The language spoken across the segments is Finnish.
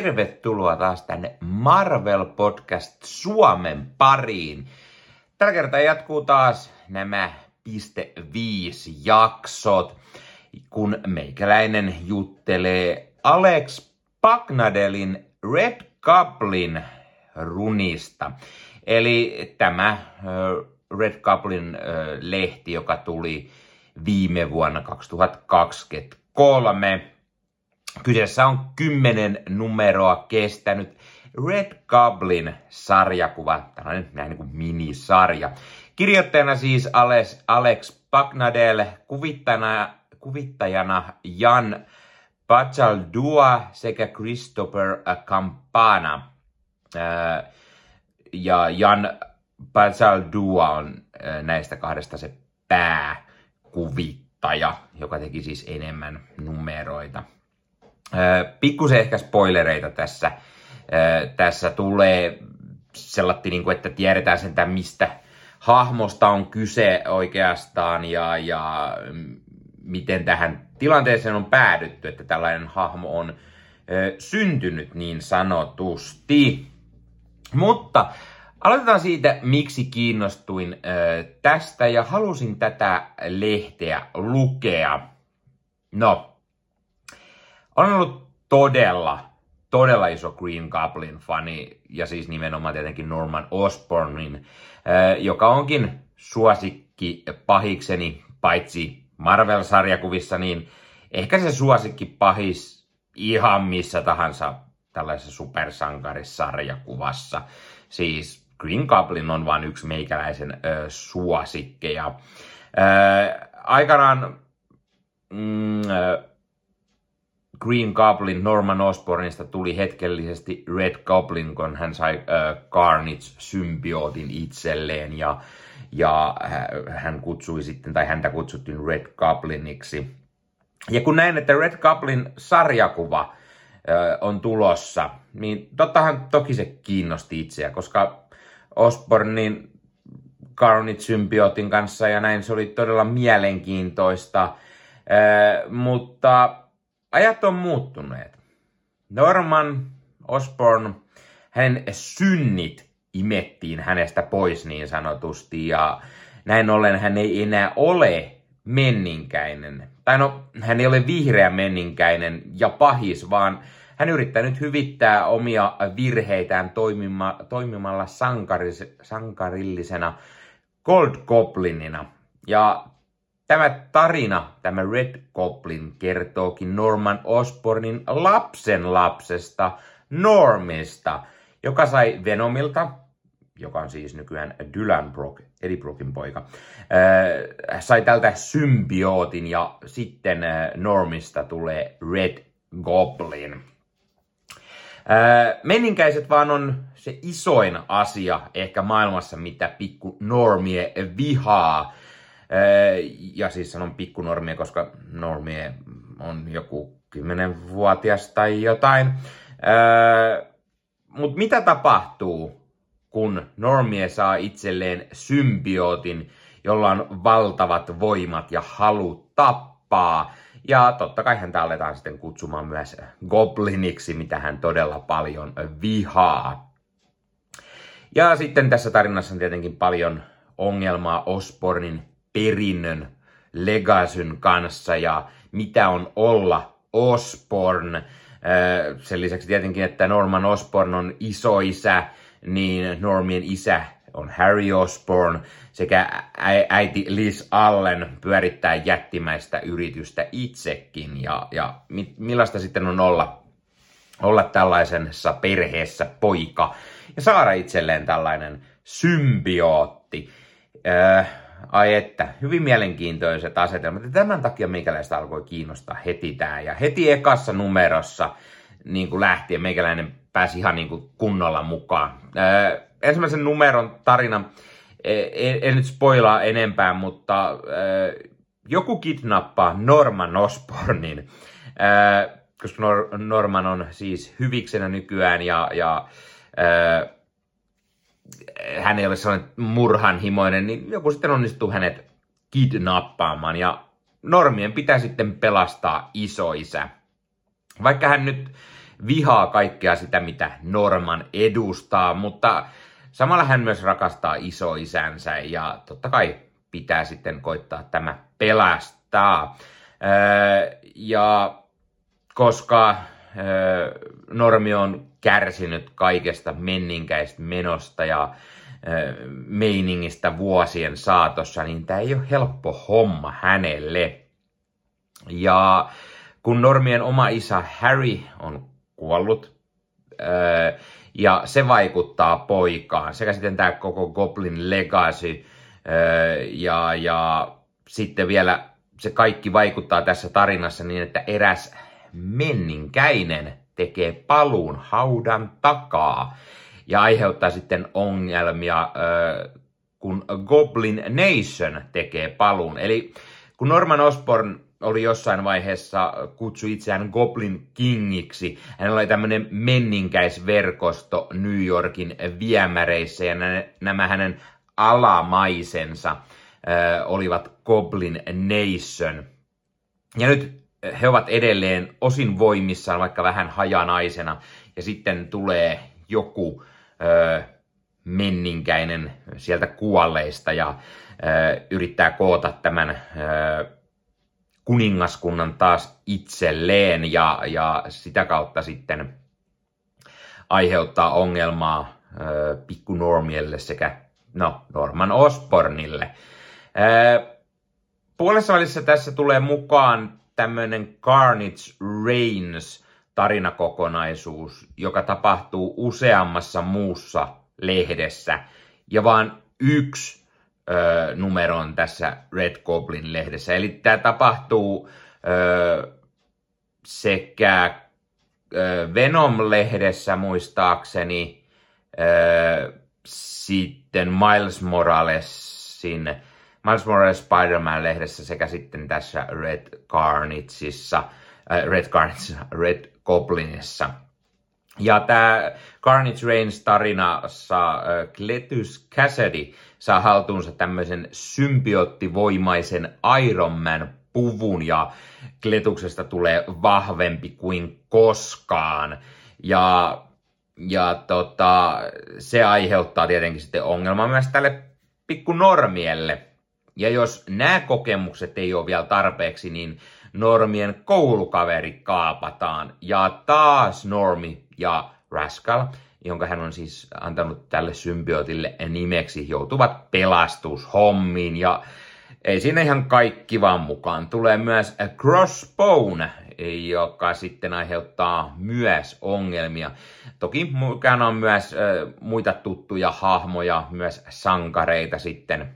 tervetuloa taas tänne Marvel Podcast Suomen pariin. Tällä kertaa jatkuu taas nämä .5 jaksot, kun meikäläinen juttelee Alex Paknadelin Red Goblin runista. Eli tämä Red Goblin lehti, joka tuli viime vuonna 2023. Kyseessä on 10 numeroa kestänyt Red Goblin-sarjakuva, tällainen näin niin kuin minisarja. Kirjoittajana siis Alex Paknadel, kuvittajana Jan Bajaldua sekä Christopher Campana. Ja Jan Bajaldua on näistä kahdesta se pääkuvittaja, joka teki siis enemmän numeroita. Pikkusen ehkä spoilereita tässä. Tässä tulee sellainen, että tiedetään sentään, mistä hahmosta on kyse oikeastaan ja miten tähän tilanteeseen on päädytty, että tällainen hahmo on syntynyt niin sanotusti. Mutta aloitetaan siitä, miksi kiinnostuin tästä ja halusin tätä lehteä lukea. No, olen ollut todella iso Green Goblin-fani, ja siis nimenomaan tietenkin Norman Osbornin, joka onkin suosikki pahikseni, paitsi Marvel-sarjakuvissa, niin ehkä se suosikki pahis ihan missä tahansa tällaisessa supersankarissarjakuvassa. Siis Green Goblin on vain yksi meikäläisen suosikkeja. Aikanaan Green Goblin Norman Osbornista tuli hetkellisesti Red Goblin, kun hän sai Carnage-symbiootin itselleen ja hän kutsui sitten, tai häntä kutsuttiin Red Gobliniksi. Ja kun näin, että Red Goblin sarjakuva on tulossa, niin toki se kiinnosti itseä, koska Osbornin Carnage-symbiootin kanssa ja näin se oli todella mielenkiintoista, mutta ajat on muuttuneet. Norman Osborn, hänen synnit imettiin hänestä pois niin sanotusti, ja näin ollen hän ei enää ole menninkäinen. Tai no, hän ei ole vihreä menninkäinen ja pahis, vaan hän yrittää nyt hyvittää omia virheitään toimimalla sankarillisena Gold Goblinina. Ja tämä tarina, tämä Red Goblin, kertookin Norman Osbornin lapsenlapsesta Normista, joka sai Venomilta, joka on siis nykyään Dylan Brock, Eddie Brockin poika, sai tältä symbiootin ja sitten Normista tulee Red Goblin. Menninkäiset vaan on se isoin asia ehkä maailmassa, mitä pikku normie vihaa. Ja siis sanon pikkunormia, koska normie on joku 10-vuotias tai jotain. Mutta mitä tapahtuu, kun normie saa itselleen symbiootin, jolla on valtavat voimat ja halu tappaa? Ja totta kai häntä aletaan sitten kutsumaan myös Gobliniksi, mitä hän todella paljon vihaa. Ja sitten tässä tarinassa on tietenkin paljon ongelmaa Osbornin perinnön legacyn kanssa ja mitä on olla Osborn. Sen lisäksi tietenkin, että Norman Osborn on isoisä, niin Normien isä on Harry Osborn sekä äiti Liz Allen pyörittää jättimäistä yritystä itsekin. Ja millaista sitten on olla tällaisessa perheessä poika ja saada itselleen tällainen symbiootti. Ai että, hyvin mielenkiintoiset asetelmat. Ja tämän takia meikäläistä alkoi kiinnostaa heti tää. Ja heti ekassa numerossa niin kuin lähtien meikäläinen pääsi ihan niin kuin kunnolla mukaan. Ensimmäisen numeron tarina, en nyt spoilaa enempää, mutta joku kidnappaa Norman Osbornin, koska Norman on siis hyviksenä nykyään ja hän ei ole sellainen murhanhimoinen, niin joku sitten onnistuu hänet kidnappaamaan ja Normien pitää sitten pelastaa isoisä. Vaikka hän nyt vihaa kaikkea sitä, mitä Norman edustaa, mutta samalla hän myös rakastaa isoisänsä ja totta kai pitää sitten koittaa tämä pelastaa. Ja koska Normi on kärsinyt kaikesta menninkäistä menosta ja meiningistä vuosien saatossa, niin tämä ei ole helppo homma hänelle. Ja kun Normien oma isä Harry on kuollut, ja se vaikuttaa poikaan, sekä sitten tämä koko Goblin Legacy, ja sitten vielä se kaikki vaikuttaa tässä tarinassa niin, että eräs menninkäinen tekee paluun haudan takaa ja aiheuttaa sitten ongelmia, kun Goblin Nation tekee paluun. Eli kun Norman Osborn oli jossain vaiheessa kutsui itseään Goblin Kingiksi, hänellä oli tämmöinen menninkäisverkosto New Yorkin viemäreissä ja nämä hänen alamaisensa olivat Goblin Nation. Ja nyt he ovat edelleen osin voimissaan, vaikka vähän hajanaisena, ja sitten tulee joku menninkäinen sieltä kuolleista ja yrittää koota tämän kuningaskunnan taas itselleen ja sitä kautta sitten aiheuttaa ongelmaa pikku Normielle sekä Norman Osbornille. Puolessa välissä tässä tulee mukaan tämmöinen Carnage Reigns tarinakokonaisuus, joka tapahtuu useammassa muussa lehdessä ja vaan yksi numero on tässä Red Goblin-lehdessä. Eli tämä tapahtuu sekä Venom-lehdessä muistaakseni, sitten Miles Morales Spider-Man-lehdessä sekä sitten tässä Red Goblinissa. Ja tämä Carnage Reigns tarinassa Cletus Cassidy saa haltuunsa tämmöisen symbioottivoimaisen Iron Man-puvun ja Cletuksesta tulee vahvempi kuin koskaan. Ja se aiheuttaa tietenkin sitten ongelmaa myös tälle pikku Normielle. Ja jos nämä kokemukset ei ole vielä tarpeeksi, niin Normien koulukaveri kaapataan. Ja taas Normi ja Rascal, jonka hän on siis antanut tälle symbiootille nimeksi, joutuvat pelastushommiin. Ja ei siinä ihan kaikki vaan mukaan. Tulee myös Crossbone, joka sitten aiheuttaa myös ongelmia. Toki mukana on myös muita tuttuja hahmoja, myös sankareita sitten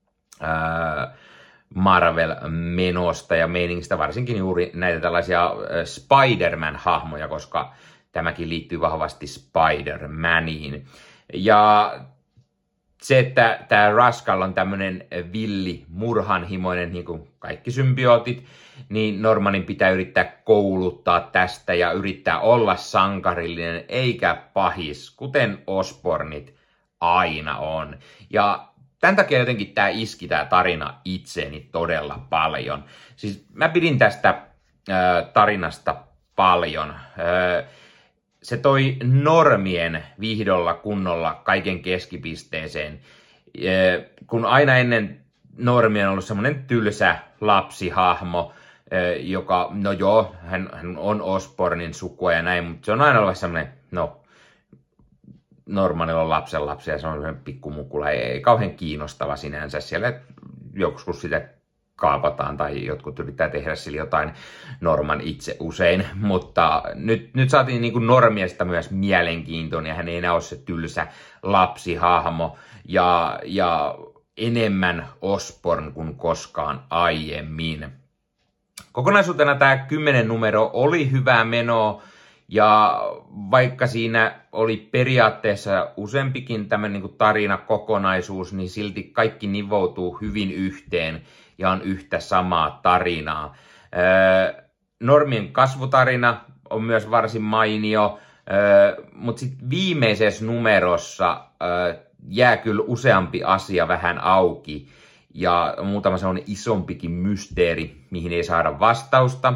Marvel-menosta ja meiningistä, varsinkin juuri näitä tällaisia Spider-Man-hahmoja, koska tämäkin liittyy vahvasti Spider-Maniin. Ja se, että tämä Rascal on tämmöinen villi, murhanhimoinen, niin kuin kaikki symbiootit, niin Normanin pitää yrittää kouluttaa tästä ja yrittää olla sankarillinen eikä pahis, kuten Osbornit aina on. Ja tämän takia jotenkin tämä tarina itseeni todella paljon. Siis mä pidin tästä tarinasta paljon. Se toi Normien vihdolla kunnolla kaiken keskipisteeseen. Kun aina ennen Normia on ollut semmoinen tylsä lapsihahmo, joka, no joo, hän on Osbornin sukua ja näin, mutta se on aina ollut semmoinen, Normanilla on lapsenlapsi ja se on semmoinen pikkumukula, ei kauhean kiinnostava sinänsä. Siellä joskus sitä kaapataan tai jotkut yrittää tehdä sille jotain, Norman itse usein, mutta nyt saatiin niin kuin Normiesta myös mielenkiintoinen ja hän ei enää ole se tylsä lapsihahmo ja enemmän Osborn kuin koskaan aiemmin. Kokonaisuutena tämä 10 numero oli hyvää menoa ja vaikka siinä oli periaatteessa useampikin tämmöinen niin kuin tarinakokonaisuus, niin silti kaikki nivoutuu hyvin yhteen ja on yhtä samaa tarinaa. Normien kasvutarina on myös varsin mainio, mutta sitten viimeisessä numerossa jää kyllä useampi asia vähän auki ja muutama sellainen isompikin mysteeri, mihin ei saada vastausta.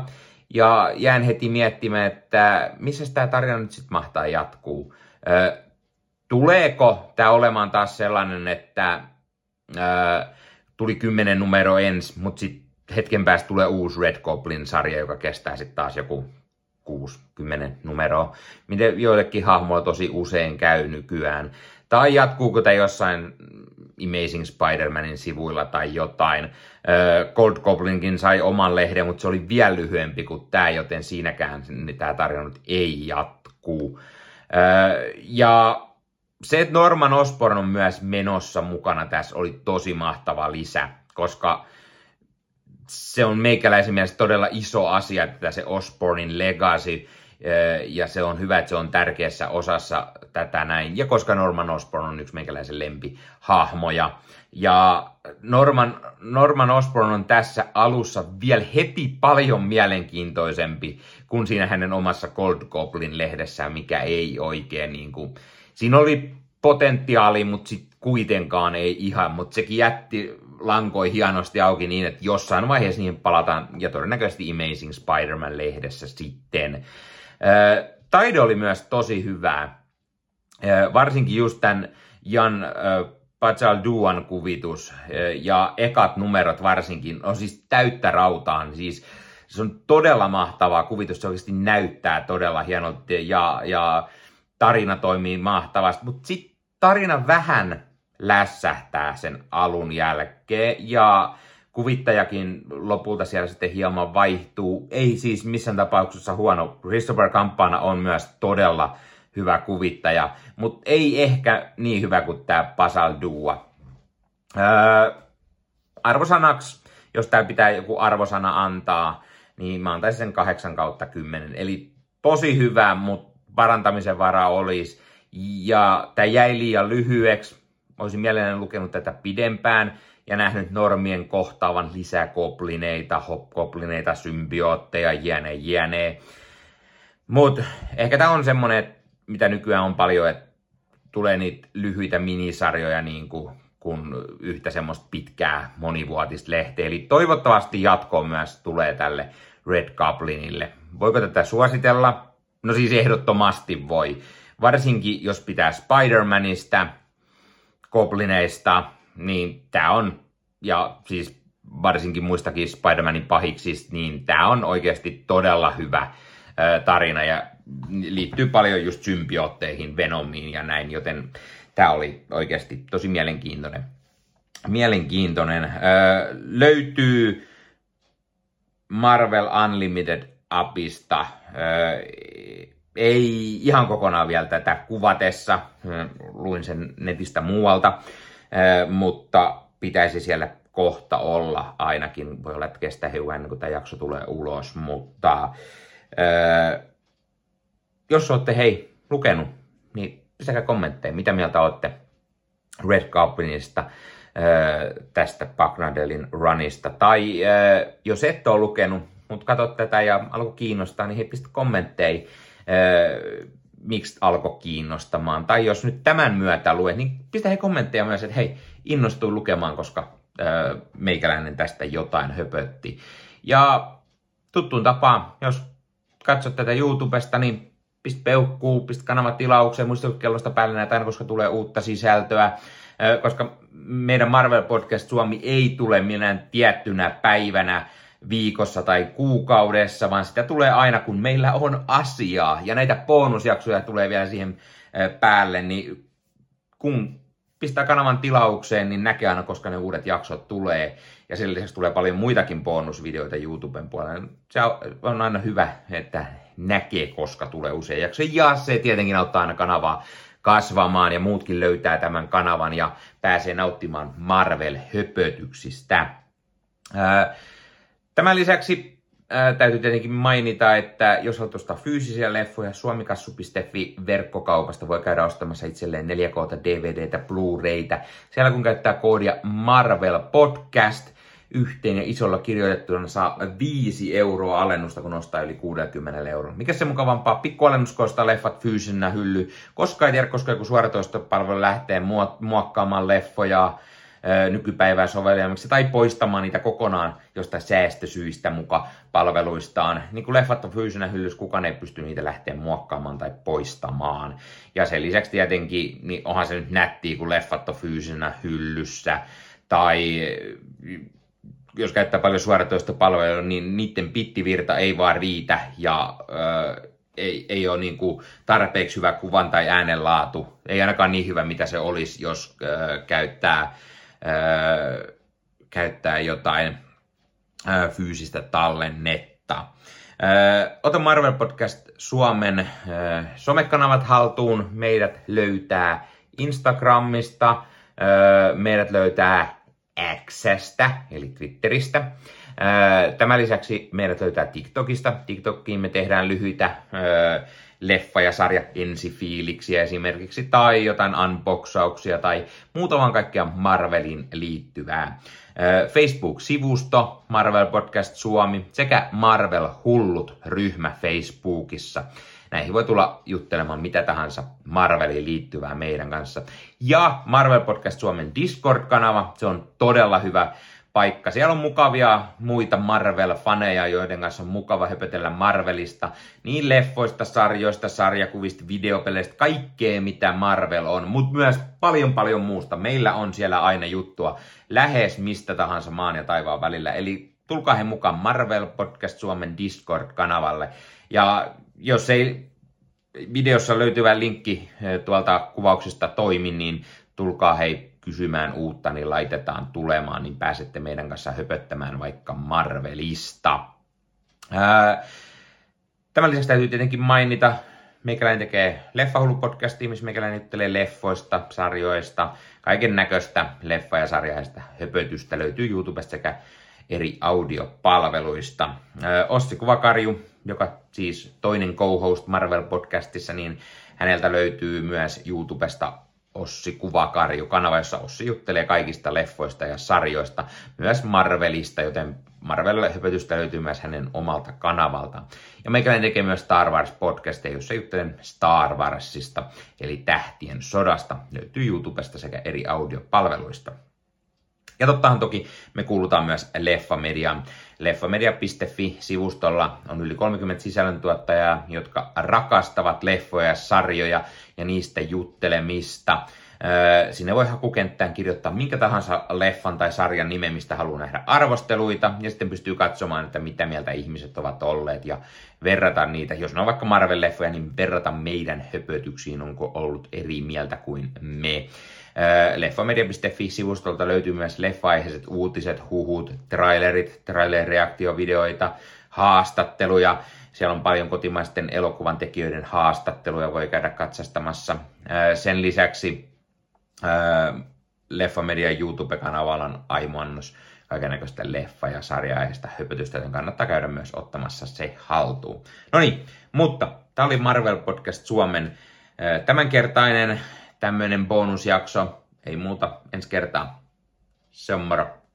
Ja jään heti miettimään, että missä tämä tarina nyt sitten mahtaa jatkuu. Tuleeko tämä olemaan taas sellainen, että tuli 10 numero ensin, mutta sitten hetken päästä tulee uusi Red Goblin-sarja, joka kestää sitten taas joku 6-10 numeroa, miten joillekin hahmoilla tosi usein käy nykyään. Tai jatkuuko tämä jossain Amazing Spider-Manin sivuilla tai jotain. Gold Goblinkin sai oman lehden, mutta se oli vielä lyhyempi kuin tämä, joten siinäkään tämä tarina nyt ei jatku. Ja se, että Norman Osborn on myös menossa mukana tässä, oli tosi mahtava lisä, koska se on meikäläisen mielestä todella iso asia, että se Osbornin legacy, ja se on hyvä, että se on tärkeässä osassa tätä näin. Ja koska Norman Osborn on yksi meikäläisen lempihahmoja. Ja Norman Osborn on tässä alussa vielä heti paljon mielenkiintoisempi kuin siinä hänen omassa Gold Goblin-lehdessään, mikä ei oikein niin kuin... Siinä oli potentiaali, mutta sitten kuitenkaan ei ihan, mutta sekin jätti lankoi hienosti auki niin, että jossain vaiheessa niihin palataan, ja todennäköisesti Amazing Spider-Man-lehdessä sitten. Taide oli myös tosi hyvää, varsinkin just tämän Jan Pacalduan kuvitus, ja ekat numerot varsinkin, on siis täyttä rautaan, siis se on todella mahtavaa kuvitus, se oikeasti näyttää todella hienolta, ja tarina toimii mahtavasti, mutta sitten tarina vähän lässähtää sen alun jälkeen, ja kuvittajakin lopulta siellä sitten hieman vaihtuu. Ei siis missään tapauksessa huono. Christopher Campana on myös todella hyvä kuvittaja, mutta ei ehkä niin hyvä kuin tämä Pacaldua. Arvosanaksi, jos tämä pitää joku arvosana antaa, niin mä antaisin sen 8/10. Eli tosi hyvä, mutta parantamisen varaa olisi. Ja tämä jäi liian lyhyeksi. Olisin mielelläni lukenut tätä pidempään ja nähnyt normien kohtaavan lisää goblineita, hobgoblineita, symbiootteja, jne. Mutta ehkä tämä on semmoinen, mitä nykyään on paljon, että tulee niitä lyhyitä minisarjoja niin kuin yhtä semmoista pitkää monivuotista lehteä. Eli toivottavasti jatkoa myös tulee tälle Red Goblinille. Voiko tätä suositella? No siis ehdottomasti voi. Varsinkin jos pitää Spider-Manista, goblineista, niin tää on, ja siis varsinkin muistakin Spider-Manin pahiksista, niin tää on oikeasti todella hyvä tarina ja liittyy paljon just symbiootteihin, Venomiin ja näin, joten tää oli oikeasti tosi mielenkiintoinen. Löytyy Marvel Unlimited appista. Ei ihan kokonaan vielä tätä kuvatessa, luin sen netistä muualta, mutta pitäisi siellä kohta olla ainakin. Voi olla, että kestää hiukan ennen kuin tämä jakso tulee ulos, mutta jos olette lukenut, niin pistäkää kommentteja, mitä mieltä olette Red Goblinista, tästä Bucknadelin runista. Tai jos ette ole lukenut, mutta katsot tätä ja alkoi kiinnostaa, niin pistä kommentteja. Miksi alkoi kiinnostamaan. Tai jos nyt tämän myötä luet, niin pistä kommentteja myös, että hei, innostuin lukemaan, koska meikäläinen tästä jotain höpötti. Ja tuttuun tapaan, jos katsot tätä YouTubesta, niin pistä peukkuu, pistä kanavatilaukseen, muista kellosta päälle näitä aina, koska tulee uutta sisältöä. Koska meidän Marvel Podcast Suomi ei tule minään tiettynä päivänä, viikossa tai kuukaudessa, vaan sitä tulee aina, kun meillä on asiaa. Ja näitä bonusjaksoja tulee vielä siihen päälle, niin kun pistää kanavan tilaukseen, niin näkee aina, koska ne uudet jaksot tulee. Ja sen lisäksi tulee paljon muitakin bonusvideoita YouTuben puolella. Se on aina hyvä, että näkee, koska tulee usein jaksoja. Ja se tietenkin auttaa aina kanavaa kasvamaan ja muutkin löytää tämän kanavan ja pääsee nauttimaan Marvel-höpötyksistä. Tämän lisäksi täytyy tietenkin mainita, että jos haluat ostaa fyysisiä leffoja, suomikassu.fi-verkkokaupasta voi käydä ostamassa itselleen 4K DVDtä, Blu-raytä. Siellä kun käyttää koodia Marvel Podcast yhteen ja isolla kirjoitettuna saa 5 euroa alennusta, kun ostaa yli 60 euroa. Mikä se mukavampaa? Pikkualennus, kun ostaa leffat fyysisenä hylly. Koska ei tiedä, koska joku suoratoistopalvelu lähtee muokkaamaan leffoja nykypäivää sovellimiksi tai poistamaan niitä kokonaan jostain säästösyistä muka palveluistaan. Niin kuin leffat on fyysinä hyllyssä, kukaan ei pysty niitä lähteä muokkaamaan tai poistamaan. Ja sen lisäksi tietenkin, niin onhan se nyt nättiä, kun leffat on fyysinä hyllyssä. Tai jos käyttää paljon suoratoistopalveluja, niin niiden bittivirta ei vaan riitä ja ei ole niin kuin tarpeeksi hyvä kuvan tai äänenlaatu. Ei ainakaan niin hyvä, mitä se olisi, jos käyttää jotain fyysistä tallennetta. Ota Marvel Podcast Suomen somekanavat haltuun. Meidät löytää Instagramista, meidät löytää X:stä, eli Twitteristä. Tämän lisäksi meidät löytää TikTokista. TikTokiin me tehdään lyhyitä leffa- ja sarja ensifiiliksiä esimerkiksi, tai jotain unboxauksia, tai muuta vaan kaikkea Marvelin liittyvää. Facebook-sivusto, Marvel Podcast Suomi, sekä Marvel Hullut-ryhmä Facebookissa. Näihin voi tulla juttelemaan mitä tahansa Marveliin liittyvää meidän kanssa. Ja Marvel Podcast Suomen Discord-kanava, se on todella hyvä paikka. Siellä on mukavia muita Marvel-faneja, joiden kanssa on mukava höpötellä Marvelista. Niin leffoista, sarjoista, sarjakuvista, videopeleistä, kaikkea mitä Marvel on. Mutta myös paljon muusta. Meillä on siellä aina juttua lähes mistä tahansa maan ja taivaan välillä. Eli tulkaa he mukaan Marvel Podcast Suomen Discord-kanavalle. Ja jos ei videossa löytyvä linkki tuolta kuvauksesta toimi, niin tulkaa hei kysymään uutta, niin laitetaan tulemaan, niin pääsette meidän kanssa höpöttämään vaikka Marvelista. Tämän lisäksi täytyy tietenkin mainita, meikäläinen tekee Leffahullu-podcastia, missä meikäläinen juttelee leffoista, sarjoista, kaiken näköistä leffa- ja sarjaista höpötystä löytyy YouTubesta sekä eri audiopalveluista. Ossi Kuvakarju, joka siis toinen co-host Marvel-podcastissa, niin häneltä löytyy myös YouTubesta Ossi Kuvakarju-kanava, jossa Ossi juttelee kaikista leffoista ja sarjoista, myös Marvelista, joten Marvel-höpötystä löytyy myös hänen omalta kanavalta. Ja meikäläinen tekee myös Star Wars-podcasteja, jossa juttelen Star Warsista, eli Tähtien sodasta. Löytyy YouTubesta sekä eri audiopalveluista. Ja tottahan toki me kuulutaan myös Leffamediaan. Leffamedia.fi-sivustolla on yli 30 sisällöntuottajaa, jotka rakastavat leffoja ja sarjoja ja niistä juttelemista. Sinne voi hakukenttään kirjoittaa minkä tahansa leffan tai sarjan nimen, mistä haluaa nähdä arvosteluita. Ja sitten pystyy katsomaan, että mitä mieltä ihmiset ovat olleet ja verrata niitä. Jos ne on vaikka Marvel-leffoja, niin verrata meidän höpötyksiin, onko ollut eri mieltä kuin me. Leffamedia.fi-sivustolta löytyy myös leffa-aiheiset uutiset, huhut, trailerit, trailer-reaktiovideoita, haastatteluja. Siellä on paljon kotimaisten elokuvan tekijöiden haastatteluja, voi käydä katsastamassa. Sen lisäksi Leffamedian YouTube-kanavalla on aimoannos kaikennäköistä leffa- ja sarja-aiheista höpötystä, joten kannattaa käydä myös ottamassa se haltuun. No niin, mutta tämä oli Marvel Podcast Suomen tämänkertainen tämmöinen bonusjakso. Ei muuta, ensi kertaa. Se on moro.